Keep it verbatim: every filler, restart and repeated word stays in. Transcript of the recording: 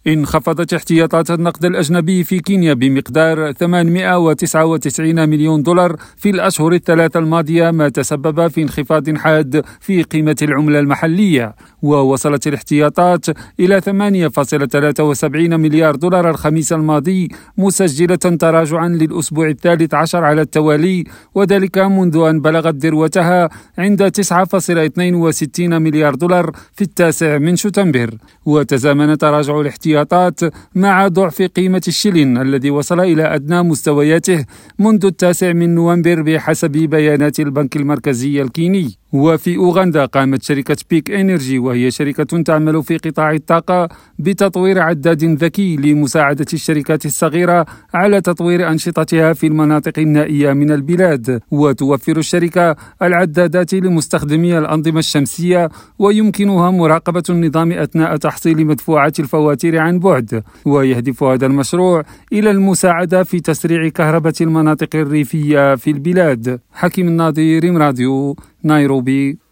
انخفضت احتياطات النقد الأجنبي في كينيا بمقدار ثمانمئة وتسعة وتسعين مليون دولار في الأشهر الثلاثة الماضية، ما تسبب في انخفاض حاد في قيمة العملة المحلية. ووصلت الاحتياطات إلى ثمانية فاصلة ثلاثة وسبعين مليار دولار الخميس الماضي، مسجلة تراجعا للأسبوع الثالث عشر على التوالي، وذلك منذ أن بلغت ذروتها عند تسعة فاصلة اثنين وستين مليار دولار في التاسع من شتنبر. وتزامن تراجع الاحتياطات مع ضعف قيمة الشلن الذي وصل إلى أدنى مستوياته منذ التاسع من نوفمبر بحسب بيانات البنك المركزي الكيني. وفي أوغندا قامت شركة بيك إنرجي، وهي شركة تعمل في قطاع الطاقة، بتطوير عداد ذكي لمساعدة الشركات الصغيرة على تطوير أنشطتها في المناطق النائية من البلاد. وتوفر الشركة العدادات لمستخدمي الأنظمة الشمسية، ويمكنها مراقبة النظام أثناء تحصيل مدفوعات الفواتير عن بعد. ويهدف هذا المشروع إلى المساعدة في تسريع كهرباء المناطق الريفية في البلاد. حكيم الناظر، راديو نيروبي.